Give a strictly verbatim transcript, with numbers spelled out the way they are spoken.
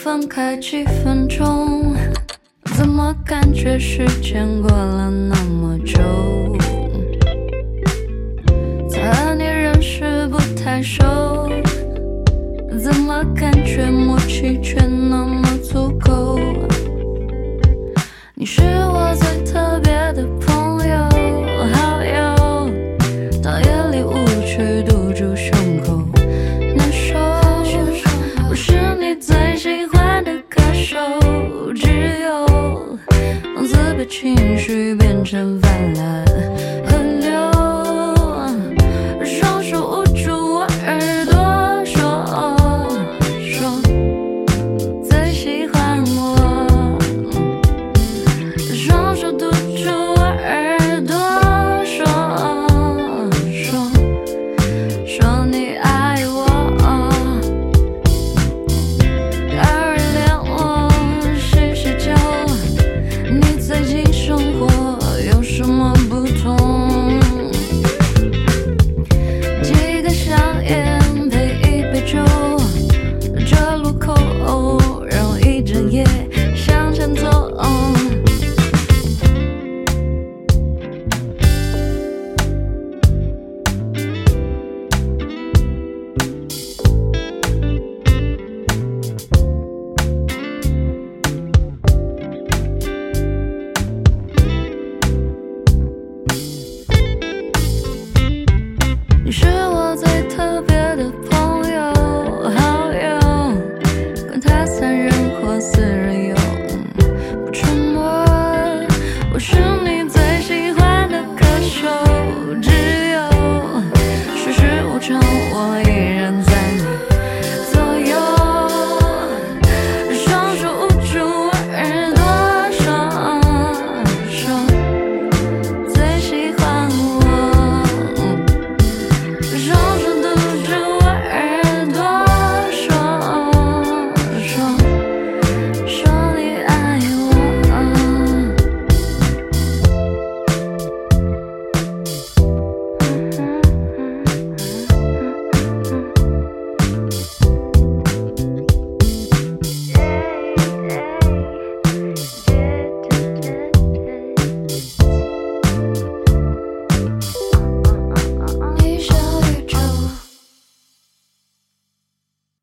分开几分钟，怎么感觉时间过了那么久？和你认识不太熟，怎么感觉默契却那么足够？你是我最特别的朋友好友，到夜里舞曲堵住胸口难受，我是你最喜欢的歌手，只有当自卑情绪变成泛滥河流，双手捂住我耳朵说说最喜欢我，双手堵住我耳朵说说说你爱我，然而联络叙叙旧，你最近生活有什么不同？几个香烟配一杯酒，这路口让一整夜向前走。你是